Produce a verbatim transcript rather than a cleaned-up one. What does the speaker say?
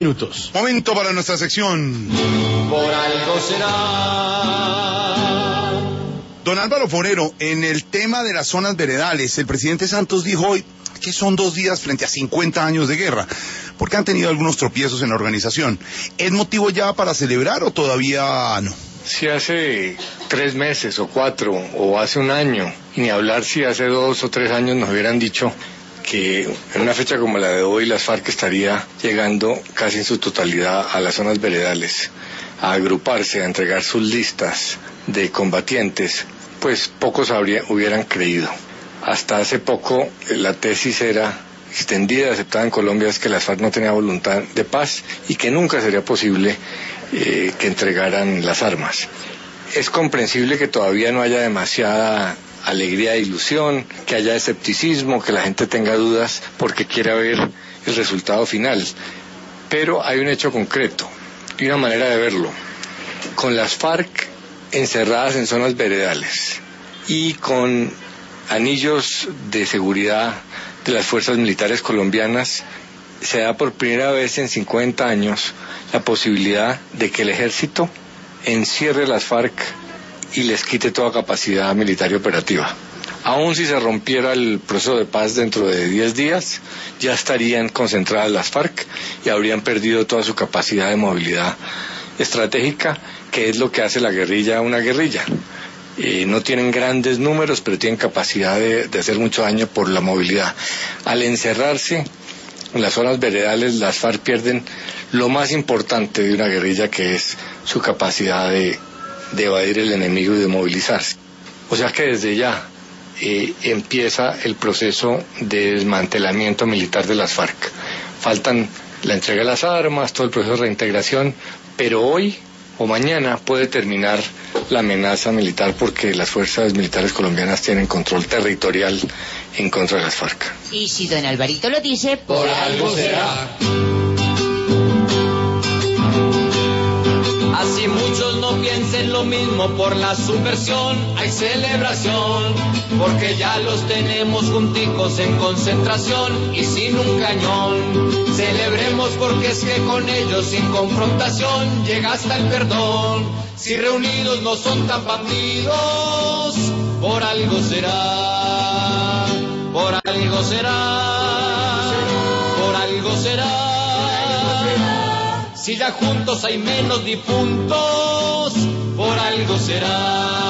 Minutos. Momento para nuestra sección. Por algo será. Don Álvaro Forero, en el tema de las zonas veredales, el presidente Santos dijo hoy que son dos días frente a cincuenta años de guerra, porque han tenido algunos tropiezos en la organización. ¿Es motivo ya para celebrar o todavía no? Si hace tres meses o cuatro o hace un año, y ni hablar si hace dos o tres años nos hubieran dicho que en una fecha como la de hoy las FARC estaría llegando casi en su totalidad a las zonas veredales, a agruparse, a entregar sus listas de combatientes, pues pocos habría, hubieran creído. Hasta hace poco la tesis era extendida, aceptada en Colombia, es que las FARC no tenían voluntad de paz y que nunca sería posible eh, que entregaran las armas. Es comprensible que todavía no haya demasiada alegría e ilusión, que haya escepticismo, que la gente tenga dudas porque quiere ver el resultado final. Pero hay un hecho concreto y una manera de verlo. Con las FARC encerradas en zonas veredales y con anillos de seguridad de las fuerzas militares colombianas, se da por primera vez en cincuenta años la posibilidad de que el ejército encierre las FARC y les quite toda capacidad militar y operativa. Aun si se rompiera el proceso de paz dentro de diez días, ya estarían concentradas las FARC y habrían perdido toda su capacidad de movilidad estratégica, que es lo que hace la guerrilla una guerrilla. Eh, no tienen grandes números, pero tienen capacidad de, de hacer mucho daño por la movilidad. Al encerrarse en las zonas veredales, las FARC pierden lo más importante de una guerrilla, que es su capacidad de de evadir el enemigo y de movilizarse. O sea que desde ya eh, empieza el proceso de desmantelamiento militar de las FARC. Faltan la entrega de las armas, todo el proceso de reintegración, pero hoy o mañana puede terminar la amenaza militar porque las fuerzas militares colombianas tienen control territorial en contra de las FARC. Y si don Alvarito lo dice, por algo será. Así muchos no piensen lo mismo, por la subversión hay celebración, porque ya los tenemos junticos en concentración y sin un cañón. Celebremos porque es que con ellos sin confrontación llega hasta el perdón. Si reunidos no son tan bandidos, por algo será, por algo será, por algo será. Si ya juntos hay menos difuntos, por algo será.